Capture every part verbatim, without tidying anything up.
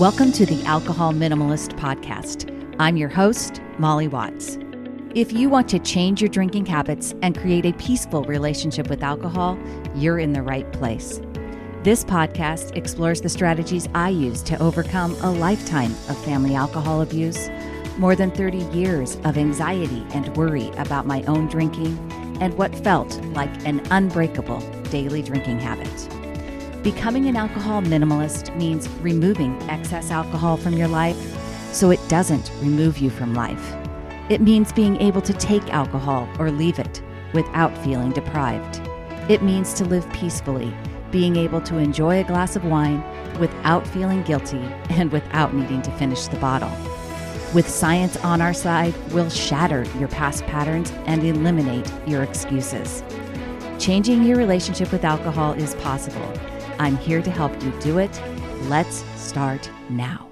Welcome to the Alcohol Minimalist Podcast. I'm your host, Molly Watts. If you want to change your drinking habits and create a peaceful relationship with alcohol, you're in the right place. This podcast explores the strategies I use to overcome a lifetime of family alcohol abuse, more than thirty years of anxiety and worry about my own drinking, and what felt like an unbreakable daily drinking habit. Becoming an alcohol minimalist means removing excess alcohol from your life so it doesn't remove you from life. It means being able to take alcohol or leave it without feeling deprived. It means to live peacefully, being able to enjoy a glass of wine without feeling guilty and without needing to finish the bottle. With science on our side, we'll shatter your past patterns and eliminate your excuses. Changing your relationship with alcohol is possible. I'm here to help you do it. Let's start now.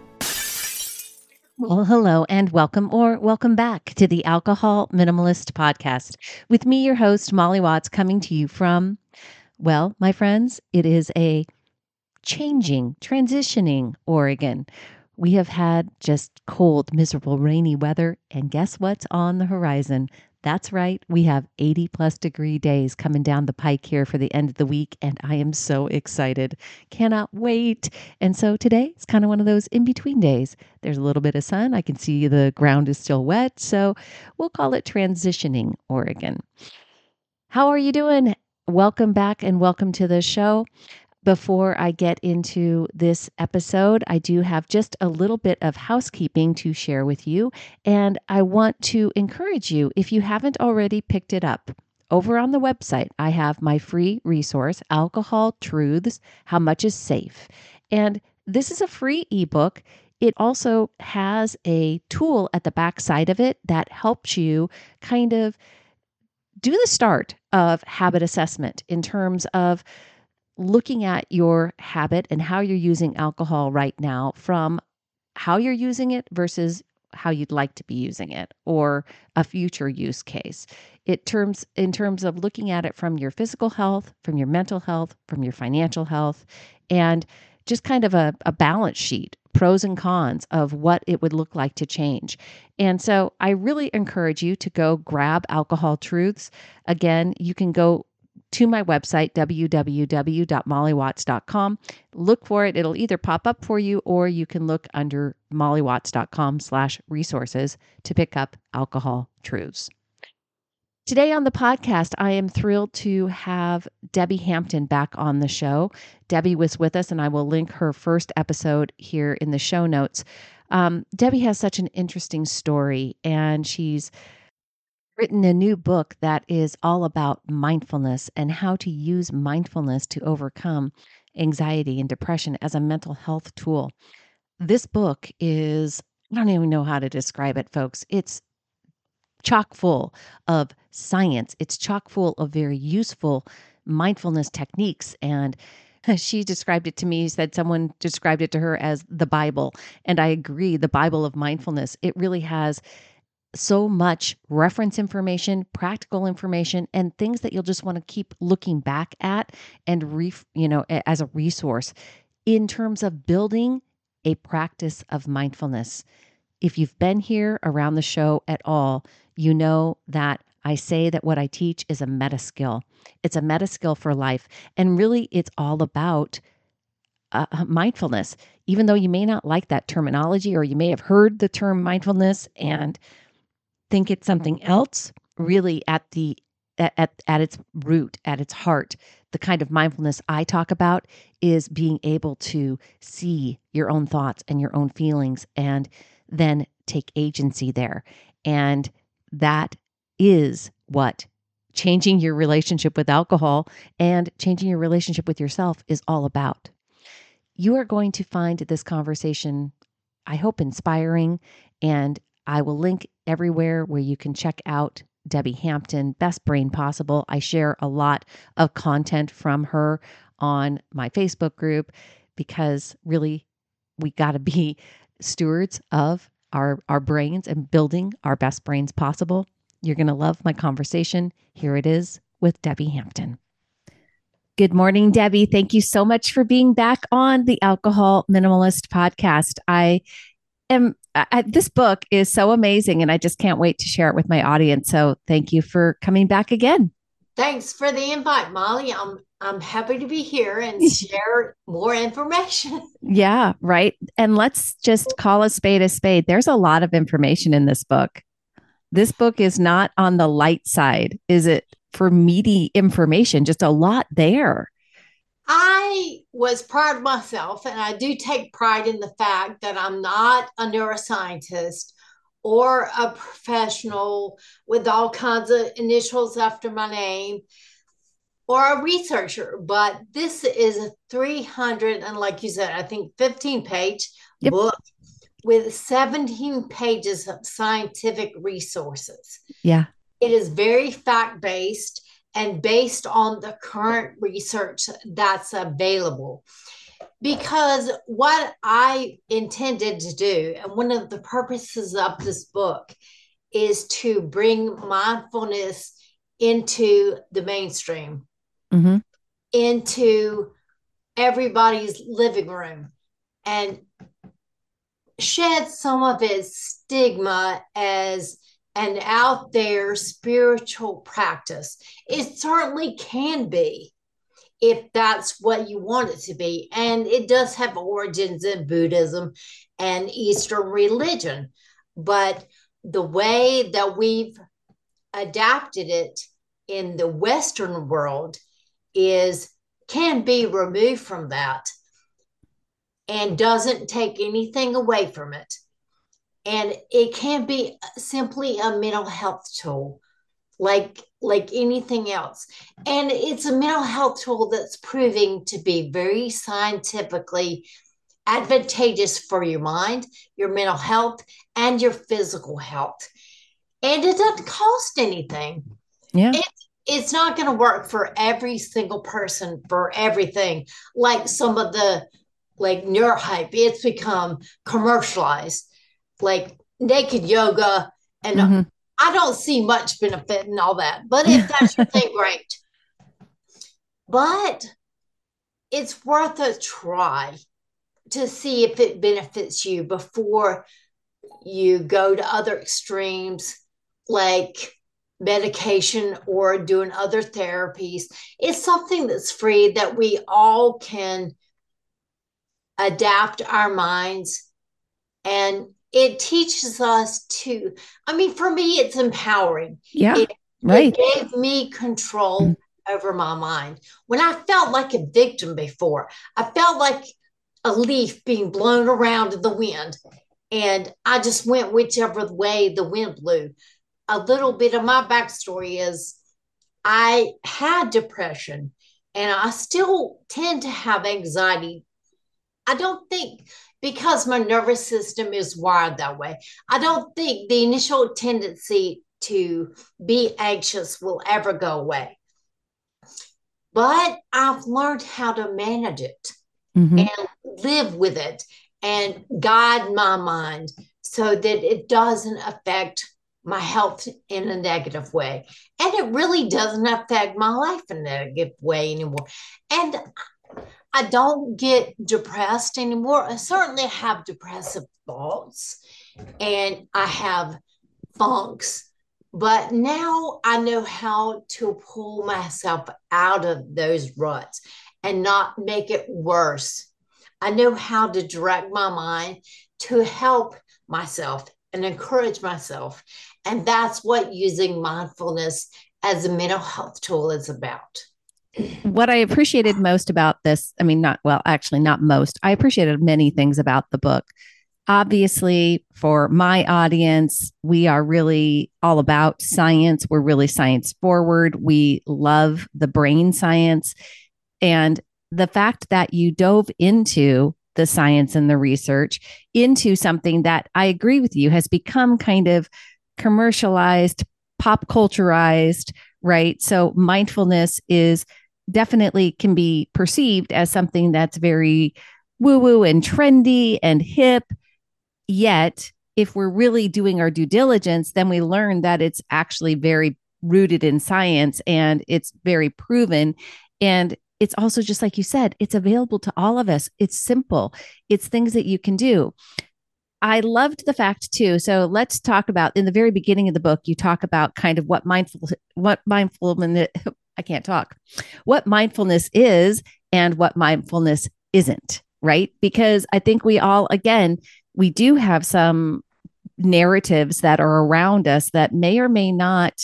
Well, hello and welcome or welcome back to the Alcohol Minimalist Podcast with me, your host, Molly Watts, coming to you from, well, my friends, it is a changing, transitioning Oregon. We have had just cold, miserable, rainy weather, and guess what's on the horizon? That's right. We have eighty plus degree days coming down the pike here for the end of the week, and I am so excited. Cannot wait. And so today it's kind of one of those in-between days. There's a little bit of sun. I can see the ground is still wet, so we'll call it transitioning Oregon. How are you doing? Welcome back and welcome to the show. Before I get into this episode, I do have just a little bit of housekeeping to share with you, and I want to encourage you, if you haven't already picked it up, over on the website, I have my free resource, Alcohol Truths, How Much is Safe. And this is a free ebook. It also has a tool at the back side of it that helps you kind of do the start of habit assessment in terms of looking at your habit and how you're using alcohol right now, from how you're using it versus how you'd like to be using it, or a future use case. It terms in terms of looking at it from your physical health, from your mental health, from your financial health, and just kind of a, a balance sheet, pros and cons of what it would look like to change. And so I really encourage you to go grab Alcohol Truths. Again, you can go to my website, w w w dot molly watts dot com. Look for it. It'll either pop up for you, or you can look under molly watts dot com slash resources to pick up Alcohol Truths. Today on the podcast, I am thrilled to have Debbie Hampton back on the show. Debbie was with us, and I will link her first episode here in the show notes. Um, Debbie has such an interesting story, and she's written a new book that is all about mindfulness and how to use mindfulness to overcome anxiety and depression as a mental health tool. This book is, I don't even know how to describe it, folks. It's chock full of science. It's chock full of very useful mindfulness techniques. And she described it to me, said someone described it to her as the Bible. And I agree, the Bible of mindfulness. It really has so much reference information, practical information, and things that you'll just want to keep looking back at and, re, you know, as a resource in terms of building a practice of mindfulness. If you've been here around the show at all, you know that I say that what I teach is a meta skill. It's a meta skill for life. And really, it's all about uh, mindfulness. Even though you may not like that terminology, or you may have heard the term mindfulness and think it's something else, really at the at, at its root, at its heart, the kind of mindfulness I talk about is being able to see your own thoughts and your own feelings and then take agency there. And that is what changing your relationship with alcohol and changing your relationship with yourself is all about. You are going to find this conversation, I hope, inspiring, and I will link everywhere where you can check out Debbie Hampton, Best Brain Possible. I share a lot of content from her on my Facebook group because really we got to be stewards of our, our brains and building our best brains possible. You're going to love my conversation. Here it is with Debbie Hampton. Good morning, Debbie. Thank you so much for being back on the Alcohol Minimalist podcast. I am, I, this book is so amazing, and I just can't wait to share it with my audience. So thank you for coming back again. Thanks for the invite, Molly. I'm I'm happy to be here and share more information. Yeah, right. And let's just call a spade a spade. There's a lot of information in this book. This book is not on the light side, is it? For meaty information, just a lot there. I was proud of myself, and I do take pride in the fact that I'm not a neuroscientist or a professional with all kinds of initials after my name or a researcher, but this is a three hundred, and like you said, I think fifteen page yep. book with seventeen pages of scientific resources. Yeah. It is very fact-based and based on the current research that's available. Because what I intended to do, and one of the purposes of this book, is to bring mindfulness into the mainstream, mm-hmm. into everybody's living room, and shed some of its stigma as an out there spiritual practice. It certainly can be, if that's what you want it to be. And it does have origins in Buddhism and Eastern religion. But the way that we've adapted it in the Western world is can be removed from that and doesn't take anything away from it. And it can be simply a mental health tool, like, like anything else. And it's a mental health tool that's proving to be very scientifically advantageous for your mind, your mental health, and your physical health. And it doesn't cost anything. Yeah. It, it's not going to work for every single person for everything. Like some of the, like NeuroHype, it's become commercialized. Like naked yoga, and mm-hmm. I don't see much benefit in all that. But if that's your thing, great. But it's worth a try to see if it benefits you before you go to other extremes, like medication or doing other therapies. It's something that's free that we all can adapt our minds, and it teaches us to, I mean, for me, it's empowering. Yeah, it, right. It gave me control mm-hmm. over my mind. When I felt like a victim before, I felt like a leaf being blown around in the wind, and I just went whichever way the wind blew. A little bit of my backstory is I had depression, and I still tend to have anxiety. I don't think, because my nervous system is wired that way, I don't think the initial tendency to be anxious will ever go away. But I've learned how to manage it mm-hmm. and live with it and guide my mind so that it doesn't affect my health in a negative way. And it really doesn't affect my life in a negative way anymore. And I don't get depressed anymore. I certainly have depressive thoughts and I have funks, but now I know how to pull myself out of those ruts and not make it worse. I know how to direct my mind to help myself and encourage myself. And that's what using mindfulness as a mental health tool is about. What I appreciated most about this, I mean, not, well, actually not most, I appreciated many things about the book. Obviously, for my audience, we are really all about science. We're really science forward. We love the brain science. And the fact that you dove into the science and the research into something that I agree with you has become kind of commercialized, pop culturized, right? So mindfulness is definitely can be perceived as something that's very woo-woo and trendy and hip. Yet, if we're really doing our due diligence, then we learn that it's actually very rooted in science and it's very proven. And it's also just like you said, it's available to all of us. It's simple. It's things that you can do. I loved the fact too. So let's talk about in the very beginning of the book, you talk about kind of what mindful, what mindfulness, I can't talk, what mindfulness is and what mindfulness isn't, right? Because I think we all, again, we do have some narratives that are around us that may or may not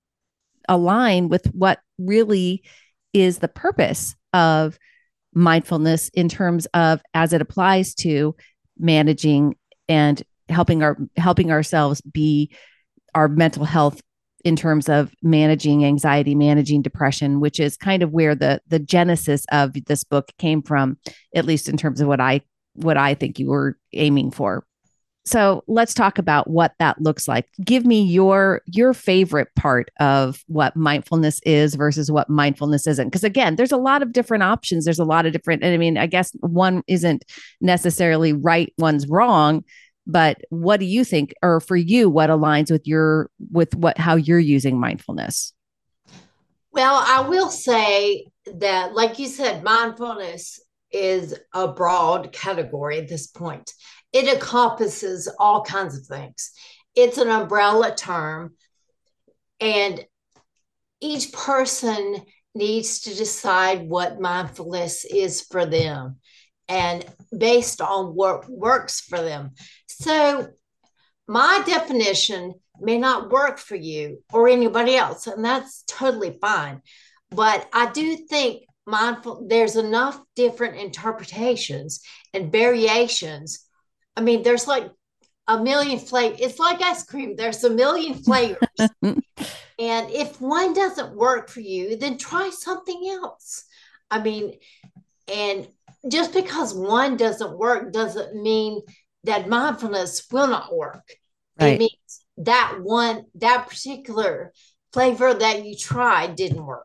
align with what really is the purpose of mindfulness in terms of as it applies to managing and helping our helping ourselves be our mental health in terms of managing anxiety, managing depression, which is kind of where the the genesis of this book came from, at least in terms of what I what I think you were aiming for. So let's talk about what that looks like. Give me your your favorite part of what mindfulness is versus what mindfulness isn't. Because again, there's a lot of different options. There's a lot of different, and I mean, I guess one isn't necessarily right, one's wrong. But what do you think, or for you, what aligns with your with what how you're using mindfulness? Well, I will say that, like you said, mindfulness is a broad category at this point. It encompasses all kinds of things. It's an umbrella term, and each person needs to decide what mindfulness is for them and based on what works for them. So, my definition may not work for you or anybody else, and that's totally fine. But I do think mindful, there's enough different interpretations and variations. I mean, there's like a million flavors. It's like ice cream. There's a million flavors. And if one doesn't work for you, then try something else. I mean, and just because one doesn't work doesn't mean that mindfulness will not work. Right. It means that one, that particular flavor that you tried didn't work.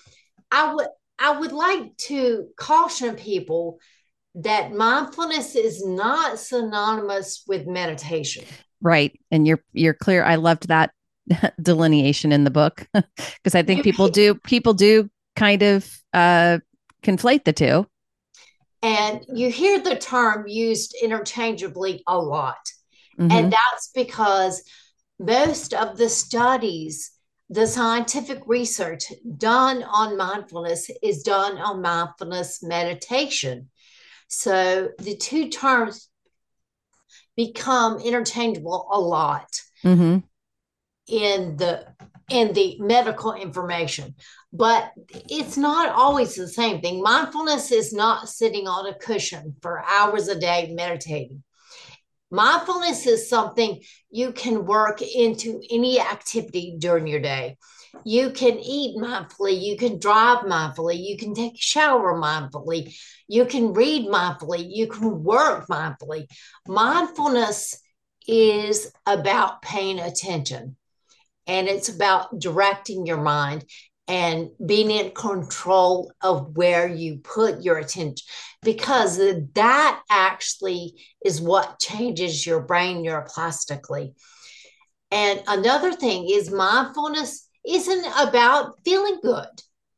I would, I would like to caution people that mindfulness is not synonymous with meditation. Right. And you're you're clear. I loved that delineation in the book because I think people do people do kind of uh, conflate the two. And you hear the term used interchangeably a lot. Mm-hmm. And that's because most of the studies, the scientific research done on mindfulness is done on mindfulness meditation. So the two terms become interchangeable a lot mm-hmm. in the in the medical information, but it's not always the same thing. Mindfulness is not sitting on a cushion for hours a day meditating. Mindfulness is something you can work into any activity during your day. You can eat mindfully, you can drive mindfully, you can take a shower mindfully, you can read mindfully, you can work mindfully. Mindfulness is about paying attention, and it's about directing your mind and being in control of where you put your attention, because that actually is what changes your brain neuroplastically. And another thing is mindfulness isn't about feeling good.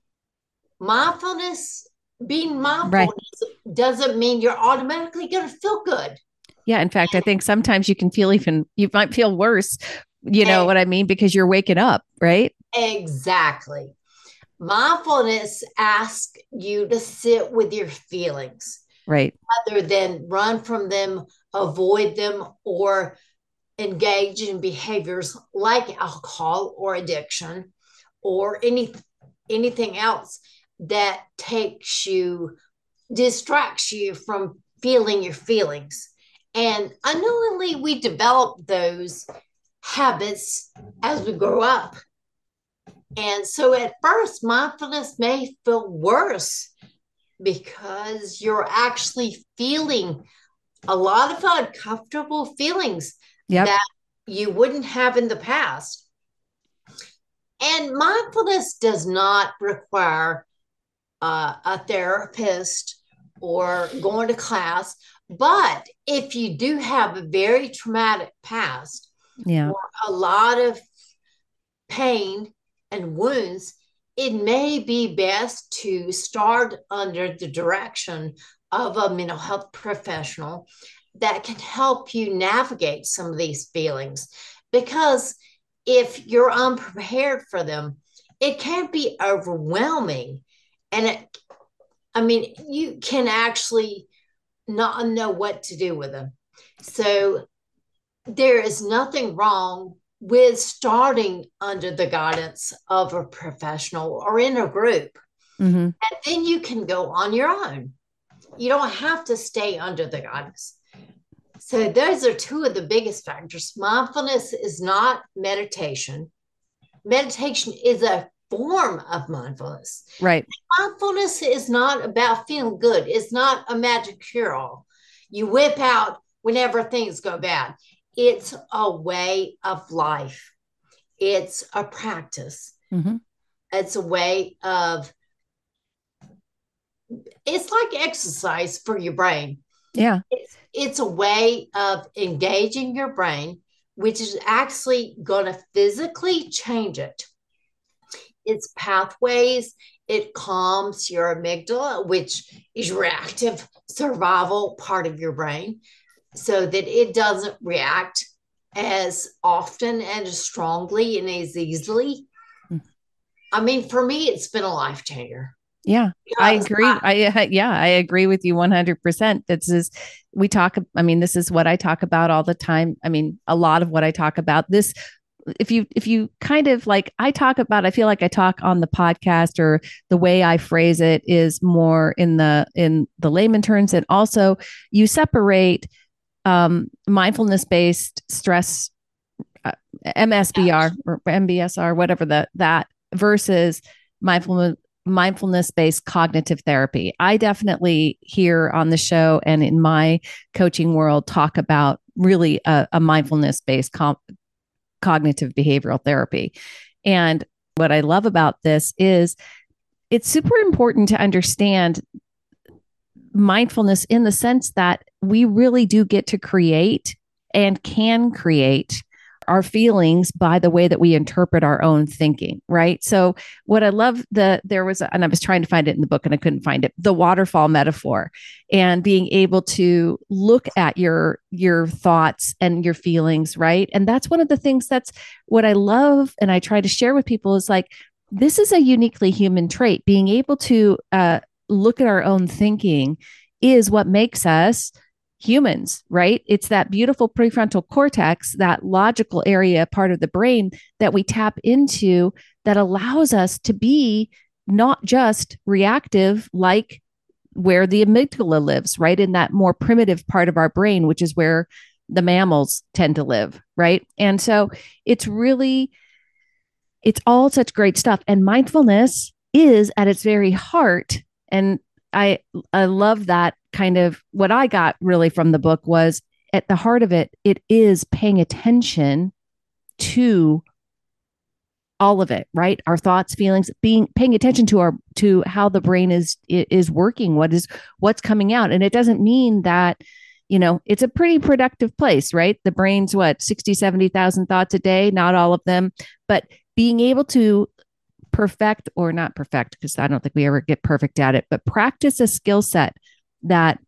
Mindfulness, being mindful right. doesn't mean you're automatically going to feel good. Yeah. In fact, I think sometimes you can feel even, you might feel worse. You know and, what I mean? Because you're waking up, right? Exactly. Mindfulness asks you to sit with your feelings. Right. Rather than run from them, avoid them, or engage in behaviors like alcohol or addiction or any anything else that takes you, distracts you from feeling your feelings. And unknowingly, we develop those habits as we grow up. And so at first, mindfulness may feel worse because you're actually feeling a lot of uncomfortable feelings yep. that you wouldn't have in the past. And mindfulness does not require uh, a therapist or going to class. But if you do have a very traumatic past yeah. or a lot of pain and wounds, it may be best to start under the direction of a mental health professional that can help you navigate some of these feelings. Because if you're unprepared for them, it can be overwhelming. And it, I mean, you can actually not know what to do with them. So there is nothing wrong with starting under the guidance of a professional or in a group. Mm-hmm. And then you can go on your own. You don't have to stay under the guidance. So those are two of the biggest factors. Mindfulness is not meditation. Meditation is a form of mindfulness. Right. Mindfulness is not about feeling good. It's not a magic cure-all you whip out whenever things go bad. It's a way of life. It's a practice. Mm-hmm. It's a way of, it's like exercise for your brain. Yeah. It's, it's a way of engaging your brain, which is actually going to physically change it. Its pathways, it calms your amygdala, which is your active survival part of your brain, so that it doesn't react as often and as strongly and as easily. I mean, for me, it's been a life changer. Yeah, I agree. I, I yeah, I agree with you one hundred percent. This is, we talk, I mean, this is what I talk about all the time. I mean, a lot of what I talk about this, if you, if you kind of like, I talk about, I feel like I talk on the podcast, or the way I phrase it is more in the, in the layman terms. And also you separate um, mindfulness-based stress, uh, M S B R or M B S R, whatever the, that versus mindfulness, mindfulness-based cognitive therapy. I definitely here on the show and in my coaching world talk about really a, a mindfulness-based com- cognitive behavioral therapy. And what I love about this is it's super important to understand mindfulness in the sense that we really do get to create and can create our feelings by the way that we interpret our own thinking, right? So what I love, the there was, a, and I was trying to find it in the book and I couldn't find it, the waterfall metaphor, and being able to look at your your thoughts and your feelings, right? And that's one of the things that's what I love, and I try to share with people is like, this is a uniquely human trait. Being able to uh, look at our own thinking is what makes us humans, right? It's that beautiful prefrontal cortex, that logical area part of the brain that we tap into that allows us to be not just reactive, like where the amygdala lives, right? In that more primitive part of our brain, which is where the mammals tend to live, right? And so it's really, it's all such great stuff. And mindfulness is at its very heart. And I, I love that kind of what I got really from the book was at the heart of it, it is paying attention to all of it, right? Our thoughts, feelings, being paying attention to our to how the brain is is working, what is what's coming out. And it doesn't mean that, you know, it's a pretty productive place, right? The brain's what, sixty, seventy thousand thoughts a day, not all of them, but being able to perfect or not perfect, because I don't think we ever get perfect at it, but practice a skill set that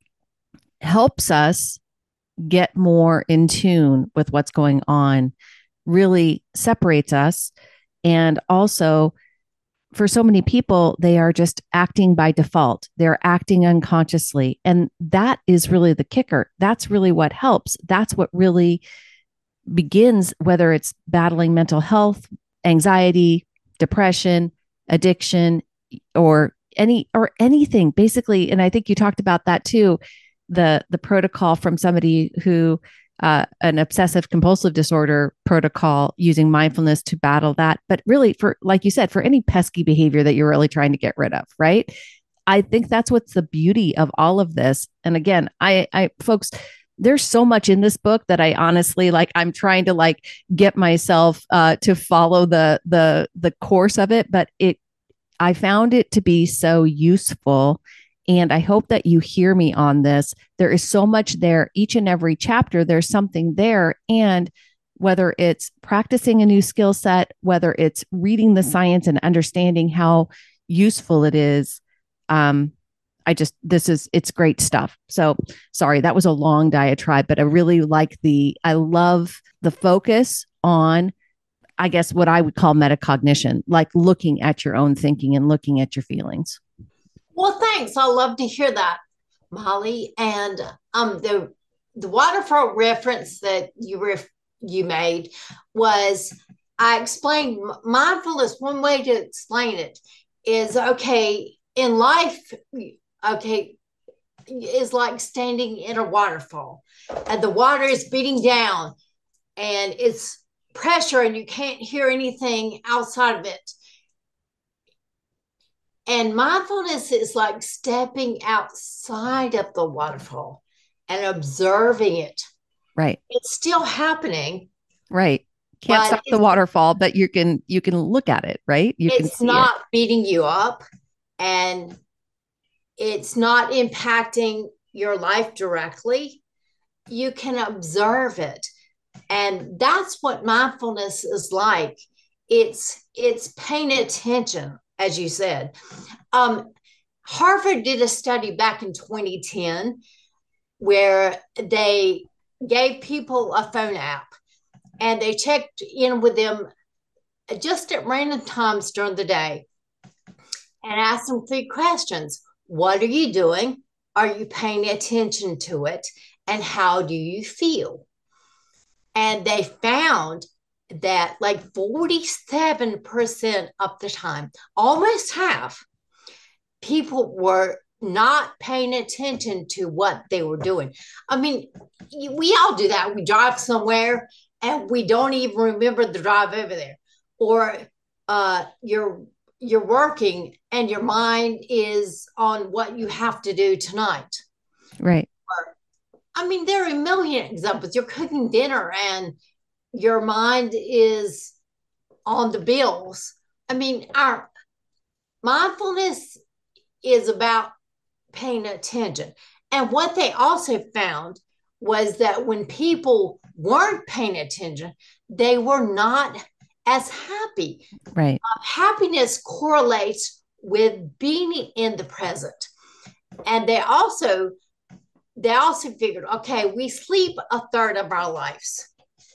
helps us get more in tune with what's going on, really separates us. And also for so many people, they are just acting by default. They're acting unconsciously. And that is really the kicker. That's really what helps. That's what really begins, whether it's battling mental health, anxiety, depression, addiction, or any or anything basically. And I think you talked about that too, the the protocol from somebody who uh, an obsessive compulsive disorder protocol using mindfulness to battle that. But really, for like you said, for any pesky behavior that you're really trying to get rid of, right? I think that's what's the beauty of all of this. And again, I, I folks, there's so much in this book that I honestly like, I'm trying to like get myself uh, to follow the, the, the course of it, but it, I found it to be so useful. And I hope that you hear me on this. There is so much there. Each and every chapter, there's something there. And whether it's practicing a new skill set, whether it's reading the science and understanding how useful it is. Um, I just, this is, it's great stuff. So sorry, that was a long diatribe, but I really like the, I love the focus on, I guess, what I would call metacognition, like looking at your own thinking and looking at your feelings. Well, thanks. I love to hear that, Molly. And um, the the waterfall reference that you were you made was, I explained mindfulness. One way to explain it is, okay, in life, okay, is like standing in a waterfall, and the water is beating down, and it's pressure, and you can't hear anything outside of it. And mindfulness is like stepping outside of the waterfall and observing it. Right. It's still happening. Right. Can't stop the waterfall, but you can you can look at it, right? You can see it. It's not beating you up, and it's not impacting your life directly. You can observe it. And that's what mindfulness is like. It's it's paying attention, as you said. Um, Harvard did a study back in twenty ten where they gave people a phone app, and they checked in with them just at random times during the day and asked them three questions. What are you doing? Are you paying attention to it? And how do you feel? And they found that like forty-seven percent of the time, almost half, people were not paying attention to what they were doing. I mean, we all do that. We drive somewhere and we don't even remember the drive over there. Or uh, you're you're working and your mind is on what you have to do tonight. Right. Or, I mean, there are a million examples. You're cooking dinner and your mind is on the bills. I mean, our mindfulness is about paying attention. And what they also found was that when people weren't paying attention, they were not as happy. Right. Uh, happiness correlates with being in the present. And they also they also figured, okay, we sleep a third of our lives.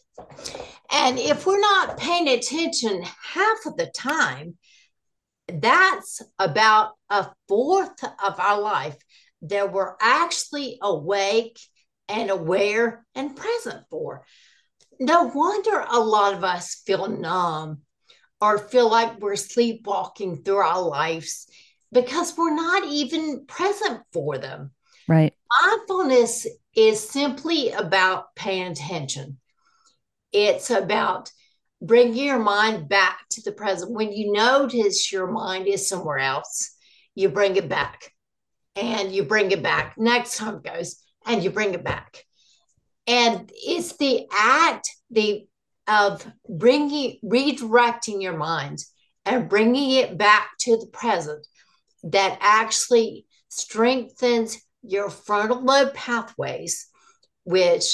And if we're not paying attention half of the time, that's about a fourth of our life that we're actually awake and aware and present for. No wonder a lot of us feel numb or feel like we're sleepwalking through our lives because we're not even present for them. Right. Mindfulness is simply about paying attention. It's about bringing your mind back to the present. When you notice your mind is somewhere else, you bring it back and you bring it back. Next time it goes and you bring it back. And it's the act the of bringing, redirecting your mind and bringing it back to the present that actually strengthens your frontal lobe pathways, which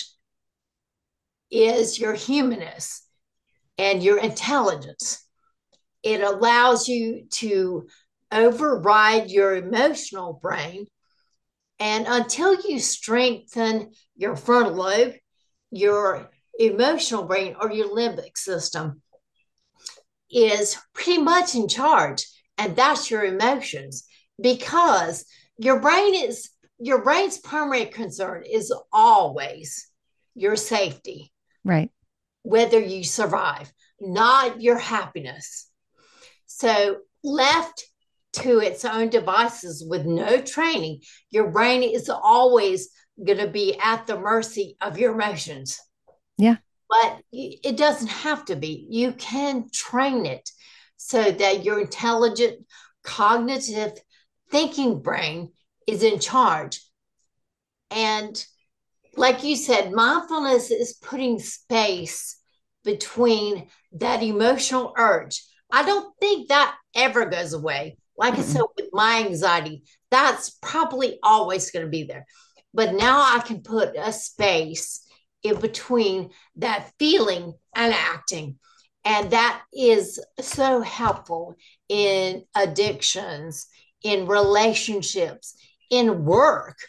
is your humanness and your intelligence. It allows you to override your emotional brain. And until you strengthen your frontal lobe, your emotional brain or your limbic system is pretty much in charge. And that's your emotions, because your brain is your brain's primary concern is always your safety. Right. Whether you survive, not your happiness. So left to its own devices with no training, your brain is always going to be at the mercy of your emotions. Yeah. But it doesn't have to be. You can train it so that your intelligent, cognitive thinking brain is in charge. And like you said, mindfulness is putting space between that emotional urge. I don't think that ever goes away. Like mm-hmm. I said, with my anxiety, that's probably always going to be there. But now I can put a space in between that feeling and acting. And that is so helpful in addictions, in relationships, in work,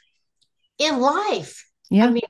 in life. Yeah. I mean,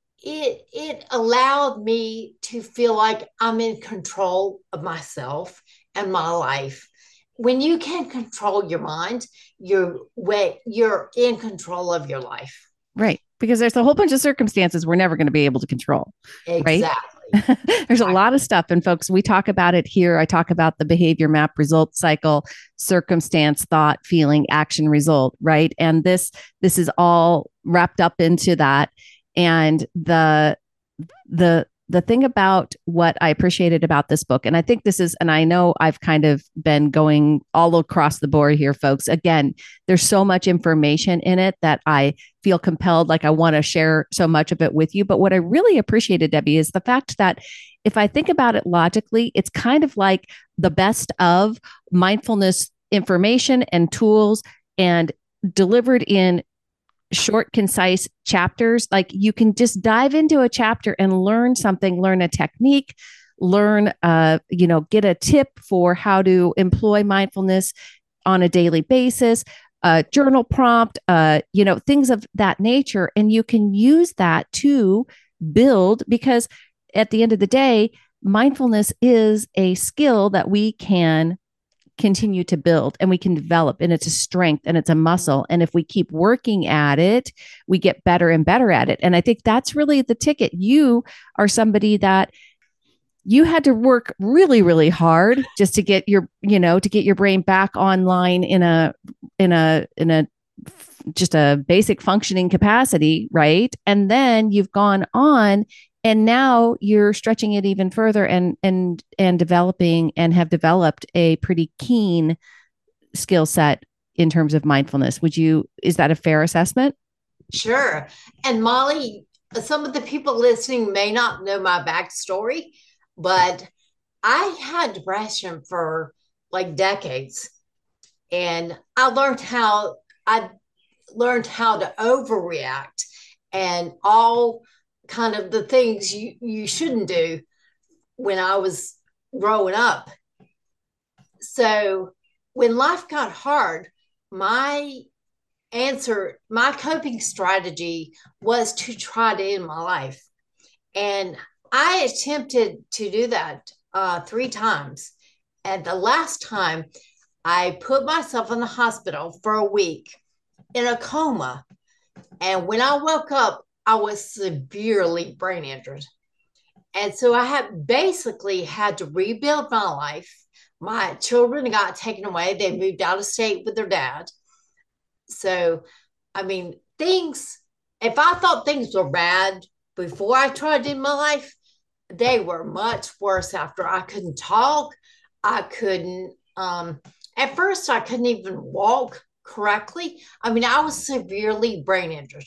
it it allowed me to feel like I'm in control of myself and my life. When you can control your mind, you're way you're in control of your life. Right. Because there's a whole bunch of circumstances we're never going to be able to control. Exactly. Right. There's a lot of stuff. And folks, we talk about it here. I talk about the behavior map, result cycle, circumstance, thought, feeling, action, result. Right. And this, this is all wrapped up into that. And the, the, the thing about what I appreciated about this book, and I think this is, and I know I've kind of been going all across the board here, folks. Again, there's so much information in it that I feel compelled, like I want to share so much of it with you. But what I really appreciated, Debbie, is the fact that if I think about it logically, it's kind of like the best of mindfulness information and tools, and delivered in short, concise chapters. Like you can just dive into a chapter and learn something, learn a technique, learn, uh, you know, get a tip for how to employ mindfulness on a daily basis, a journal prompt, uh, you know, things of that nature. And you can use that to build, because at the end of the day, mindfulness is a skill that we can continue to build and we can develop, and it's a strength and it's a muscle. And if we keep working at it, we get better and better at it. And I think that's really the ticket. You are somebody that you had to work really, really hard just to get your, you know, to get your brain back online in a, in a, in a, just a basic functioning capacity. Right. And then you've gone on, and now you're stretching it even further and and and developing and have developed a pretty keen skill set in terms of mindfulness. Would you, is that a fair assessment? Sure. And Molly, some of the people listening may not know my backstory, but I had depression for like decades. And I learned how I learned how to overreact and all kind of the things you, you shouldn't do when I was growing up. So when life got hard, my answer, my coping strategy was to try to end my life. And I attempted to do that uh, three times. And the last time I put myself in the hospital for a week in a coma. And when I woke up, I was severely brain injured. And so I had basically had to rebuild my life. My children got taken away. They moved out of state with their dad. So, I mean, things, if I thought things were bad before I tried in my life, they were much worse after. I couldn't talk. I couldn't, um, at first, I couldn't even walk correctly. I mean, I was severely brain injured.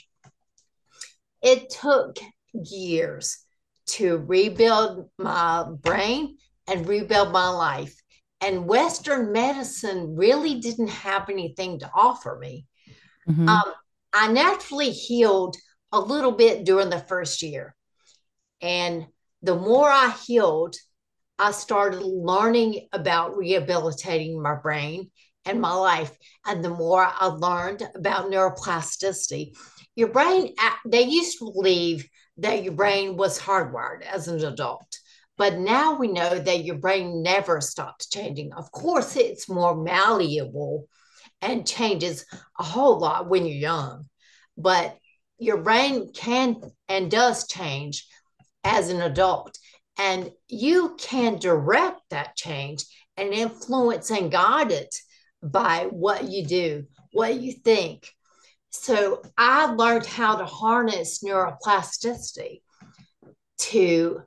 It took years to rebuild my brain and rebuild my life. And Western medicine really didn't have anything to offer me. Mm-hmm. Um, I naturally healed a little bit during the first year. And the more I healed, I started learning about rehabilitating my brain and my life. And the more I learned about neuroplasticity, your brain, they used to believe that your brain was hardwired as an adult. But now we know that your brain never stops changing. Of course, it's more malleable and changes a whole lot when you're young. But your brain can and does change as an adult. And you can direct that change and influence and guide it by what you do, what you think. So I learned how to harness neuroplasticity to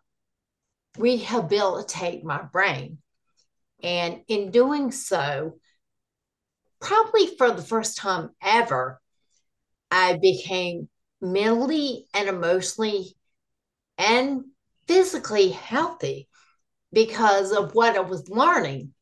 rehabilitate my brain. And in doing so, probably for the first time ever, I became mentally and emotionally and physically healthy because of what I was learning.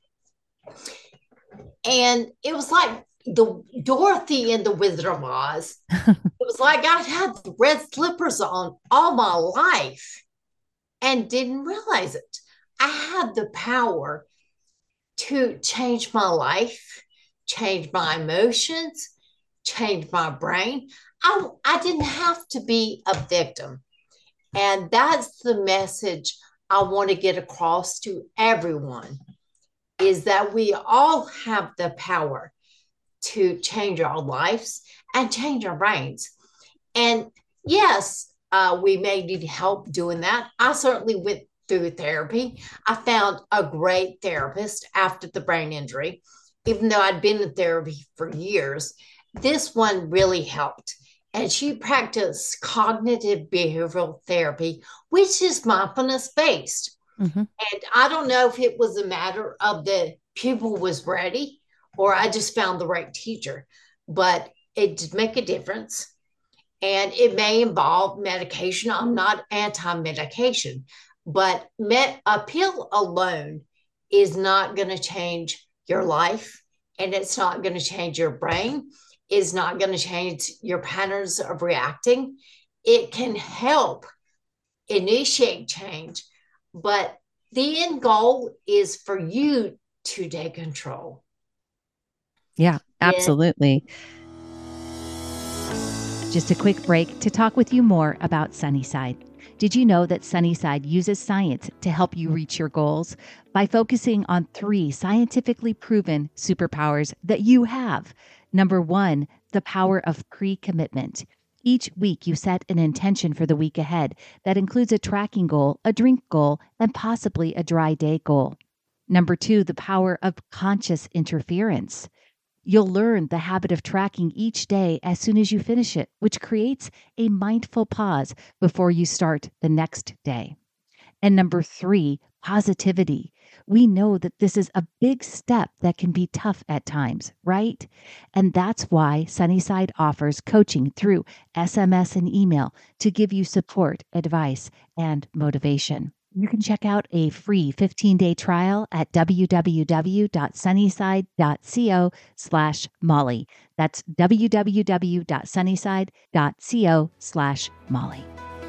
And it was like the Dorothy in the Wizard of Oz. It was like I had the red slippers on all my life and didn't realize it. I had the power to change my life, change my emotions, change my brain. I, I didn't have to be a victim. And that's the message I want to get across to everyone, is that we all have the power to change our lives and change our brains. And yes, uh, we may need help doing that. I certainly went through therapy. I found a great therapist after the brain injury, even though I'd been in therapy for years. This one really helped. And she practiced cognitive behavioral therapy, which is mindfulness based. Mm-hmm. And I don't know if it was a matter of the pupil was ready or I just found the right teacher, but it did make a difference. And it may involve medication. I'm not anti-medication, but met, a pill alone is not going to change your life, and it's not going to change your brain. It's not going to change your patterns of reacting. It can help initiate change, but the end goal is for you to take control. Yeah, absolutely. Yeah. Just a quick break to talk with you more about Sunnyside. Did you know that Sunnyside uses science to help you reach your goals by focusing on three scientifically proven superpowers that you have? Number one, the power of pre-commitment. Each week, you set an intention for the week ahead that includes a tracking goal, a drink goal, and possibly a dry day goal. Number two, the power of conscious interference. You'll learn the habit of tracking each day as soon as you finish it, which creates a mindful pause before you start the next day. And number three, positivity. We know that this is a big step that can be tough at times, right? And that's why Sunnyside offers coaching through S M S and email to give you support, advice, and motivation. You can check out a free fifteen-day trial at www.sunnyside.co slash Molly. That's www.sunnyside.co slash Molly.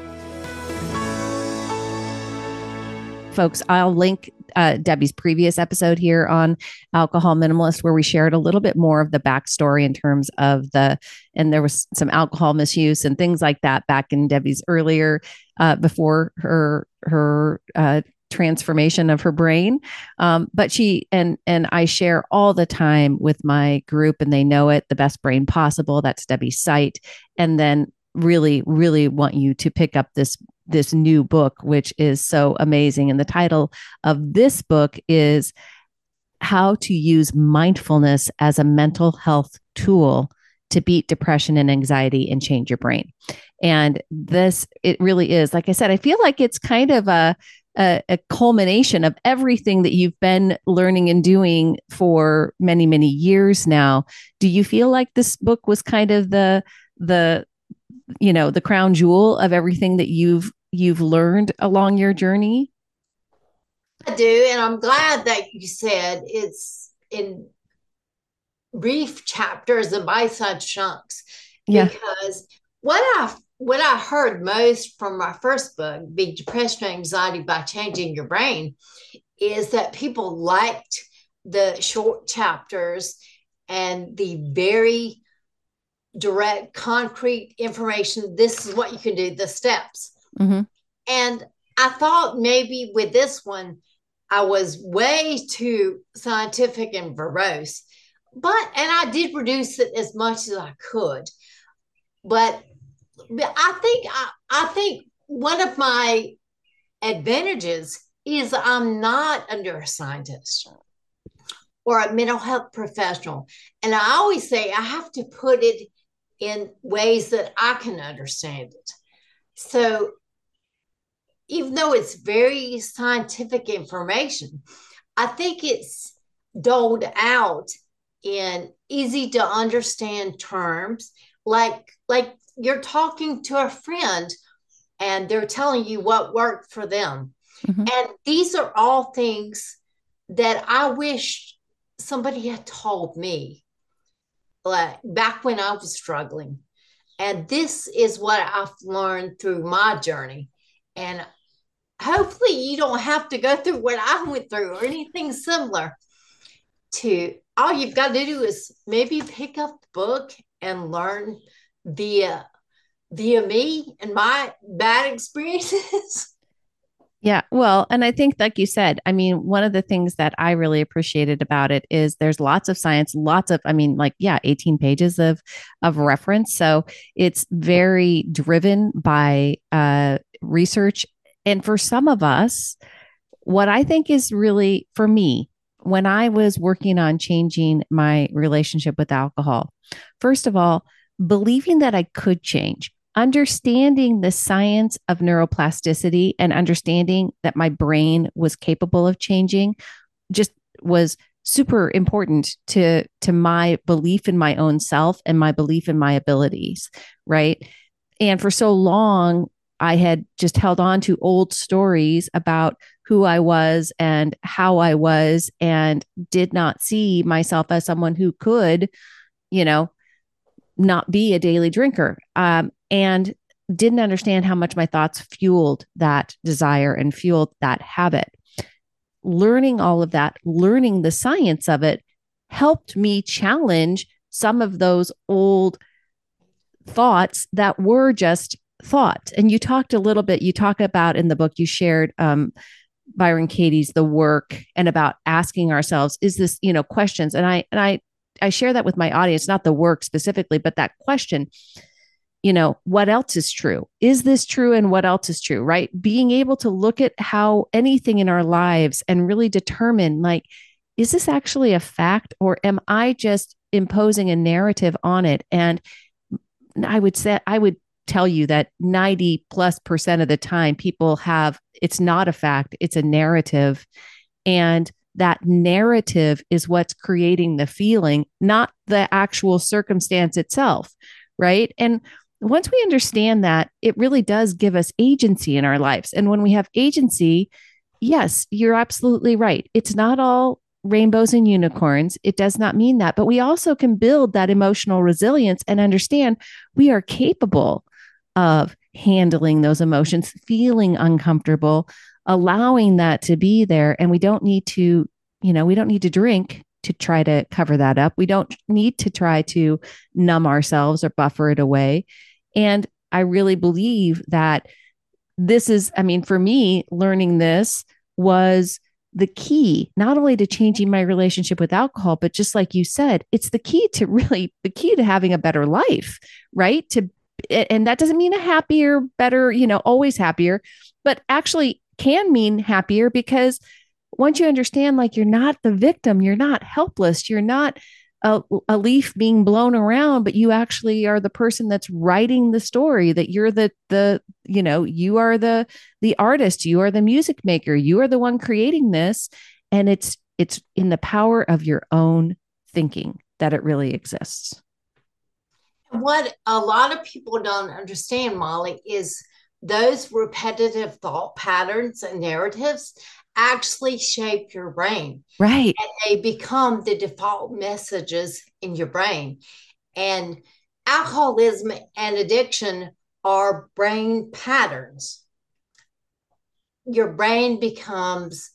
Folks, I'll link uh, Debbie's previous episode here on Alcohol Minimalist, where we shared a little bit more of the backstory in terms of the, and there was some alcohol misuse and things like that back in Debbie's earlier, uh, before her, her, uh, transformation of her brain. Um, but she, and, and I share all the time with my group, and they know it, The Best Brain Possible. That's Debbie's site. And then really, really want you to pick up this this new book, which is so amazing. And the title of this book is How to Use Mindfulness as a Mental Health Tool to Beat Depression and Anxiety and Change Your Brain. And this, it really is, like I said, I feel like it's kind of a, a, a culmination of everything that you've been learning and doing for many, many years now. Do you feel like this book was kind of the, the, you know, the crown jewel of everything that you've you've learned along your journey? I do, and I'm glad that you said it's in brief chapters and bite-sized chunks. Yeah. Because what I what I heard most from my first book, Beat Depression and Anxiety by Changing Your Brain, is that people liked the short chapters and the very direct, concrete information. This is what you can do, the steps. Mm-hmm. And I thought maybe with this one, I was way too scientific and verbose, but, and I did reduce it as much as I could. But, but I think, I, I think one of my advantages is I'm not a neuroscientist or a mental health professional. And I always say I have to put it in ways that I can understand it. So even though it's very scientific information, I think it's doled out in easy to understand terms, like, like you're talking to a friend and they're telling you what worked for them. Mm-hmm. And these are all things that I wish somebody had told me, like back when I was struggling. And this is what I've learned through my journey. And hopefully you don't have to go through what I went through or anything similar. To all you've got to do is maybe pick up the book and learn via via me and my bad experiences. Yeah. Well, and I think, like you said, I mean, one of the things that I really appreciated about it is there's lots of science, lots of, I mean, like, yeah, eighteen pages of of reference. So it's very driven by uh, research. And for some of us, what I think is really for me, when I was working on changing my relationship with alcohol, first of all, believing that I could change, understanding the science of neuroplasticity and understanding that my brain was capable of changing just was super important to to my belief in my own self and my belief in my abilities, right? And for so long I had just held on to old stories about who I was and how I was, and did not see myself as someone who could, you know, not be a daily drinker. Um, and didn't understand how much my thoughts fueled that desire and fueled that habit. Learning all of that, learning the science of it, helped me challenge some of those old thoughts that were just thought. And you talked a little bit, you talk about in the book, you shared um, Byron Katie's The Work, and about asking ourselves, is this, you know, questions. And I, and I, I share that with my audience, not the work specifically, but that question, you know, what else is true? Is this true? And what else is true, right? Being able to look at how anything in our lives and really determine, like, is this actually a fact, or am I just imposing a narrative on it? And I would say, I would tell you that ninety plus percent of the time people have, it's not a fact, it's a narrative. And that narrative is what's creating the feeling, not the actual circumstance itself, right? And once we understand that, it really does give us agency in our lives. And when we have agency, yes, you're absolutely right. It's not all rainbows and unicorns. It does not mean that, but we also can build that emotional resilience and understand we are capable of handling those emotions, feeling uncomfortable, allowing that to be there. And we don't need to, you know, we don't need to drink to try to cover that up. We don't need to try to numb ourselves or buffer it away. And I really believe that this is, I mean, for me, learning this was the key, not only to changing my relationship with alcohol, but just like you said, it's the key to really the key to having a better life, right? To, and that doesn't mean a happier, better, you know, always happier, but actually can mean happier, because once you understand, like, you're not the victim, you're not helpless, you're not a, a leaf being blown around, but you actually are the person that's writing the story, that you're the, the, you know, you are the, the artist, you are the music maker, you are the one creating this. And it's, it's in the power of your own thinking that it really exists. What a lot of people don't understand, Molly, is those repetitive thought patterns and narratives actually shape your brain. Right. And they become the default messages in your brain. And alcoholism and addiction are brain patterns. Your brain becomes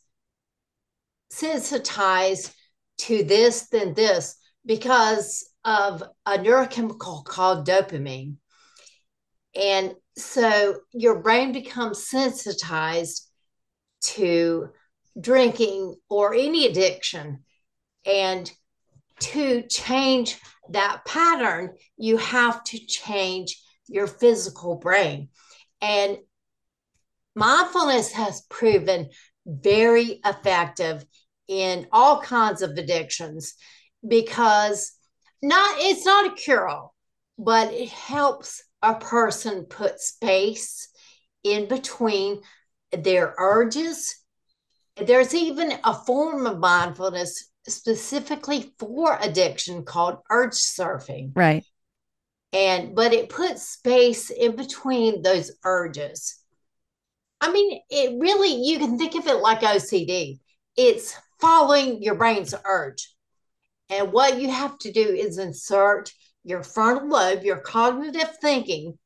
sensitized to this, then this, because of a neurochemical called dopamine. And so your brain becomes sensitized to drinking or any addiction. And to change that pattern, you have to change your physical brain. And mindfulness has proven very effective in all kinds of addictions, because not it's not a cure-all, but it helps a person put space in between their urges. There's even a form of mindfulness specifically for addiction called urge surfing. Right. And but it puts space in between those urges. I mean, it really, you can think of it like O C D. It's following your brain's urge. And what you have to do is insert your frontal lobe, your cognitive thinking,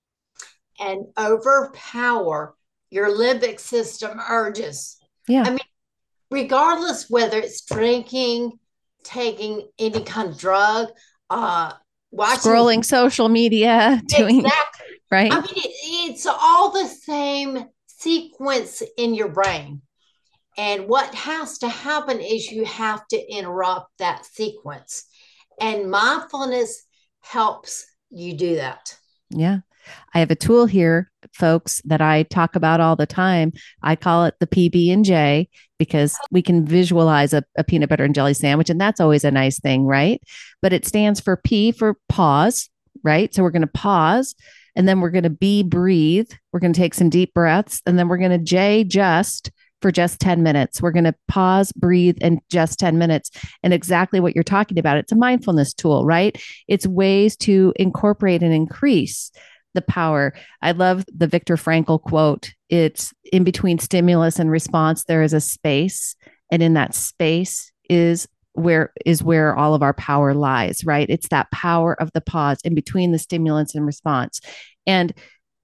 and overpower your limbic system urges. Yeah. I mean, regardless whether it's drinking, taking any kind of drug, uh, watching, scrolling social media, doing exactly. right. I mean, it, it's all the same sequence in your brain. And what has to happen is you have to interrupt that sequence. And mindfulness helps you do that. Yeah. I have a tool here, folks, that I talk about all the time. I call it the P B and J because we can visualize a, a peanut butter and jelly sandwich, and that's always a nice thing, right? But it stands for P for pause, right? So we're going to pause, and then we're going to B, breathe. We're going to take some deep breaths, and then we're going to J, just for just ten minutes. We're going to pause, breathe, and just ten minutes. And exactly what you're talking about. It's a mindfulness tool, right? It's ways to incorporate and increase the power. I love the Viktor Frankl quote. It's in between stimulus and response, there is a space. And in that space is where is where all of our power lies, right? It's that power of the pause in between the stimulus and response. And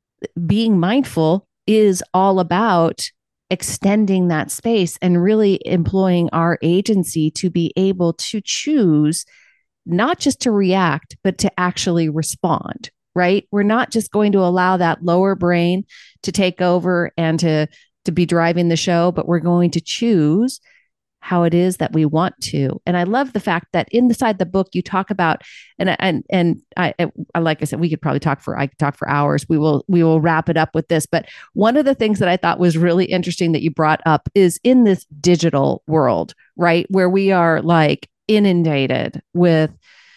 being mindful is all about extending that space and really employing our agency to be able to choose not just to react, but to actually respond, right? We're not just going to allow that lower brain to take over and to, to be driving the show, but we're going to choose how it is that we want to. And I love the fact that inside the book you talk about, and and and I, I like I said, we could probably talk for I could talk for hours. We will we will wrap it up with this. But one of the things that I thought was really interesting that you brought up is in this digital world, right, where we are like inundated with.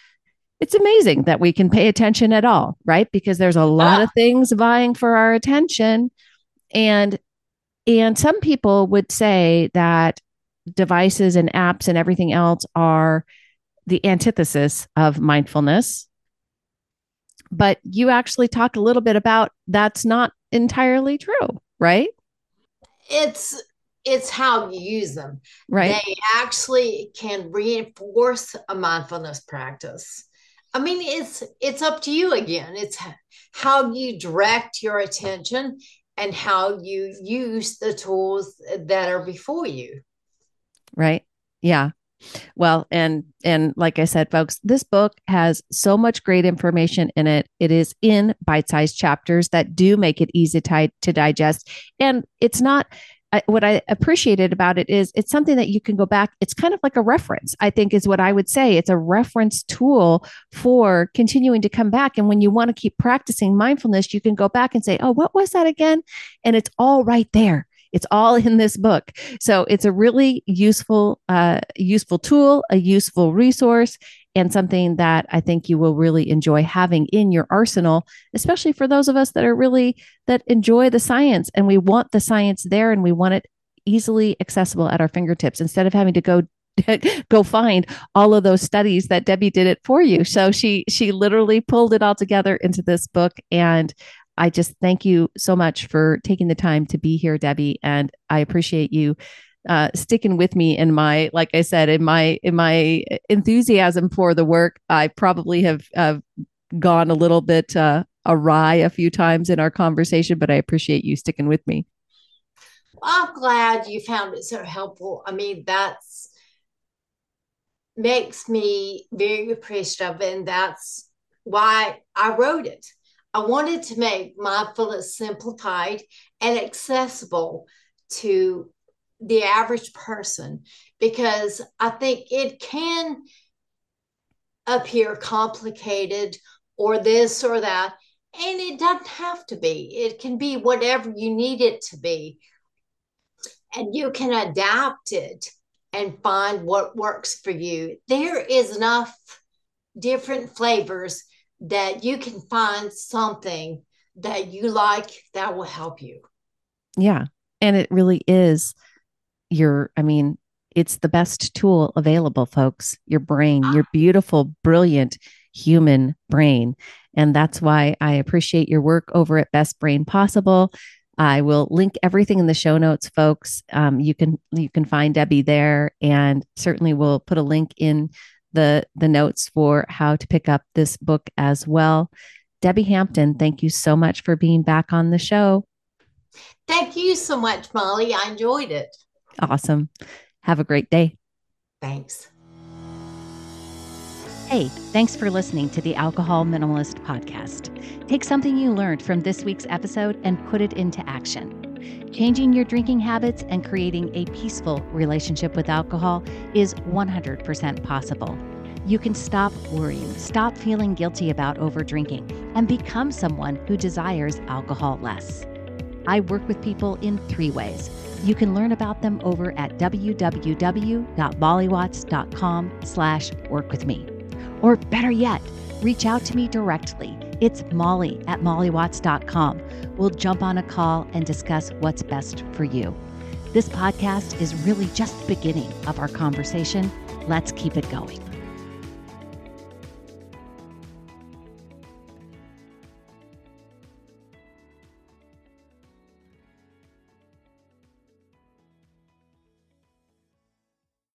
It's amazing that we can pay attention at all, right? Because there's a lot of things vying for our attention, and and some people would say that devices and apps and everything else are the antithesis of mindfulness. But you actually talk a little bit about that's not entirely true, right? It's it's how you use them. Right. They actually can reinforce a mindfulness practice. I mean, it's it's up to you again. It's how you direct your attention and how you use the tools that are before you. Right. Yeah. Well, and and like I said, folks, this book has so much great information in it. It is in bite-sized chapters that do make it easy to, to digest. And it's not, I, what I appreciated about it is it's something that you can go back. It's kind of like a reference, I think is what I would say. It's a reference tool for continuing to come back. And when you want to keep practicing mindfulness, you can go back and say, oh, what was that again? And it's all right there. It's all in this book. So it's a really useful, uh, useful tool, a useful resource, and something that I think you will really enjoy having in your arsenal, especially for those of us that are really, that enjoy the science and we want the science there and we want it easily accessible at our fingertips instead of having to go go find all of those studies that Debbie did it for you. So she she literally pulled it all together into this book, and I just thank you so much for taking the time to be here, Debbie. And I appreciate you uh, sticking with me in my, like I said, in my in my enthusiasm for the work. I probably have uh, gone a little bit uh, awry a few times in our conversation, but I appreciate you sticking with me. I'm glad you found it so helpful. I mean, that's makes me very appreciative, and that's why I wrote it. I wanted to make mindfulness simplified and accessible to the average person, because I think it can appear complicated or this or that, and it doesn't have to be. It can be whatever you need it to be, and you can adapt it and find what works for you. There is enough different flavors that you can find something that you like that will help you. Yeah. And it really is your, I mean, it's the best tool available, folks. Your brain, your beautiful, brilliant human brain. And that's why I appreciate your work over at Best Brain Possible. I will link everything in the show notes, folks. Um, you can you can find Debbie there, and certainly we'll put a link in the, the notes for how to pick up this book as well. Debbie Hampton, thank you so much for being back on the show. Thank you so much, Molly. I enjoyed it. Awesome. Have a great day. Thanks. Hey, thanks for listening to the Alcohol Minimalist Podcast. Take something you learned from this week's episode and put it into action. Changing your drinking habits and creating a peaceful relationship with alcohol is one hundred percent possible. You can stop worrying, stop feeling guilty about overdrinking, and become someone who desires alcohol less. I work with people in three ways. You can learn about them over at w w w dot molly watts dot com slash work with me. Or better yet, reach out to me directly. It's Molly at molly watts dot com. We'll jump on a call and discuss what's best for you. This podcast is really just the beginning of our conversation. Let's keep it going.